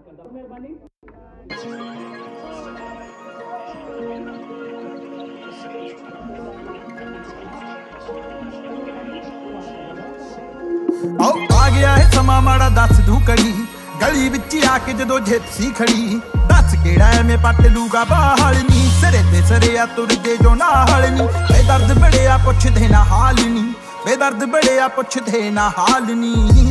आ गया है समा माड़ा दस दू कड़ी गली विच आके जदों जिप्सी खड़ी दस केड़ा है मैं पट लूगा बाहल नी सिरे ते सरिया तुरदे जो नाल नी बेदर्द बड़े आ पुछदे ना हाल नी बेदर्द बड़े आ पुछदे ना हाल नी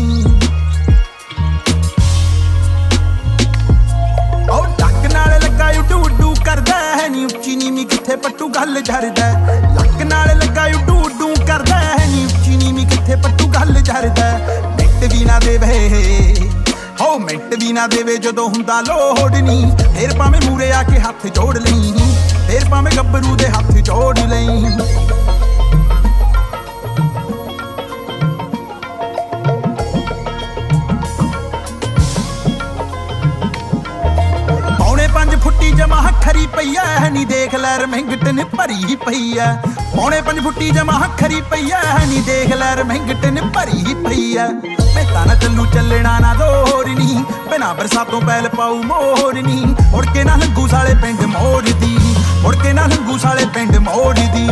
ओ टक नाल लगा उडू उडू करदा है नी उच्ची नीवी किथे पट्टू गल झरदा लक नाल लगा उडू उडू करदा है नी उच्ची नीवी किथे पट्टू गल झरदा मिंट भी ना देवे हो मिंट भी ना देवे जदों हुंदा लोड़ नी फिर भावें मूरे आके हथ जोड़ लई फिर भावें गब्बरू दे हथ जोड़ लई फुट्टी जमा खरी पई है नी देख लै रमंगटन भरी पई है पौने 5 फुट्टी जमा खरी पई है नी देख लै रमंगटन भरी पई है मैं ताना चलू चलना ना दौर नी बिना बरसातों बैल पाऊ मोर नी मुड़ के ना लंगू साले पिंड मोड़ दी मुड़ के ना लंगू साले पिंड मोड़ दी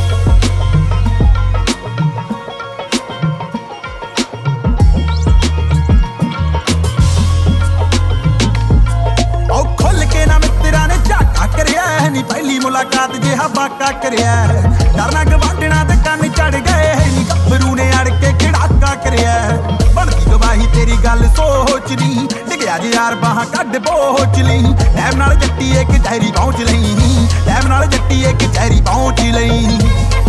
पहली मुलाकात जिहा बाका करया डरना गवांडना ते कन चढ़ गए नी गब्बरू ने अड़ के खिड़ाका करया बनदी गवाही तेरी गल सोच ली डिगया जी यार बाहां कड बोच ली टैम नाल जट्टी एक जहरी पहुंच लई टैम नाल जट्टी एक जहरी पहुंच लई